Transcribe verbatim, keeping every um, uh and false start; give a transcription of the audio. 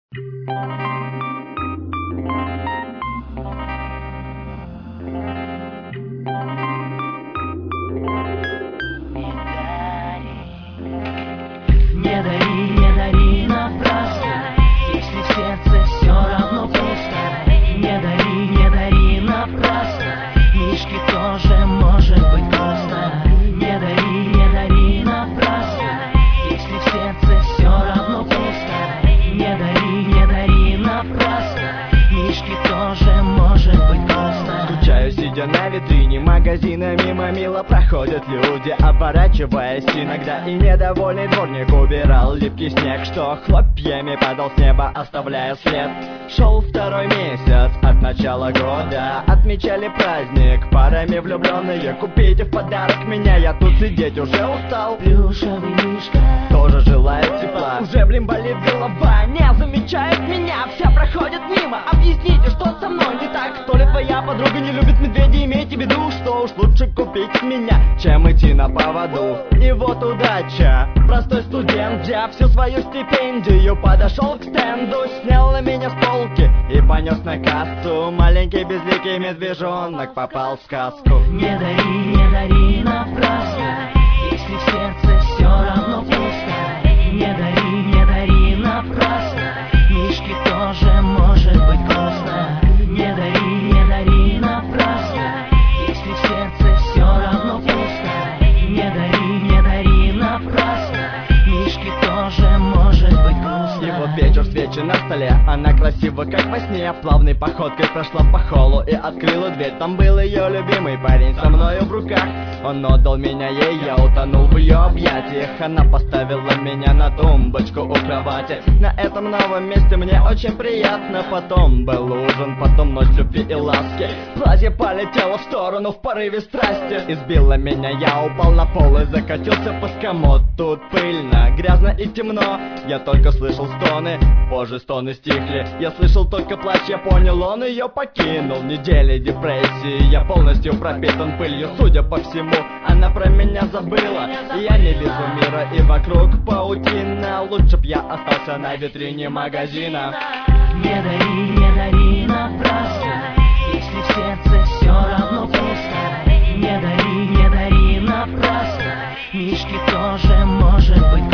Не дари, не дари напрасно, если в сердце все равно пусто. Не дари, не дари напрасно, Мишке тоже может быть грустно. Не дари, не дари напрасно, если в сердце все равно пусто. Не дари, не дари напрасно, Мишке тоже может быть грустно. Скучаю, сидя на витрине магазина, мимо мило проходят люди, оборачиваясь иногда. И недовольный дворник убирал липкий снег, что хлопьями падал с неба, оставляя след. Шел второй месяц от начала года, отмечали праздник парами влюбленные. Купите в подарок меня, я тут сидеть уже устал. Плюшевый мишка тоже желает тепла. Уже, блин, болит голова, не замечает меня. Все проходят мимо, объясните, что со мной не так. То ли твоя подруга не любит медведей, имейте в виду, что уж лучше купить меня, чем идти на поводу. И вот удача, простой студент, взяв всю свою стипендию, подошел к стенду, снял на меня с полки и понес на кассу. Маленький безликий медвежонок попал в сказку. Не дари, не дари напрасно, если в сердце все равно пусто. Не дари, не дари напрасно, Мишке тоже может быть грустно. Не дари, не дари напрасно, если в сердце все равно пусто. Не дари, не дари напрасно, Мишке тоже может быть грустно. И вот вечер, свечи на столе, она красива, как во сне. Плавной походкой прошла по холлу и открыла дверь. Там был ее любимый парень со мною в руках. Он отдал меня ей, я утонул в ее объятиях. Она поставила меня на тумбочку у кровати. На этом новом месте мне очень приятно. Потом был ужин, потом ночь любви и ласки. Платье полетело в сторону в порыве страсти. Избила меня, я упал на пол и закатился под комод. Тут пыльно, грязно и темно, я только слышал стоны, позже стоны стихли. Я слышал только плач, я понял, он ее покинул. Недели депрессии, я полностью пропитан пылью. Судя по всему, она про меня забыла. Я не вижу мира и вокруг паутина. Лучше б я остался на витрине магазина. Не дари, не дари напрасно, если в сердце все равно пусто. Не дари, не дари напрасно, Мишке тоже может быть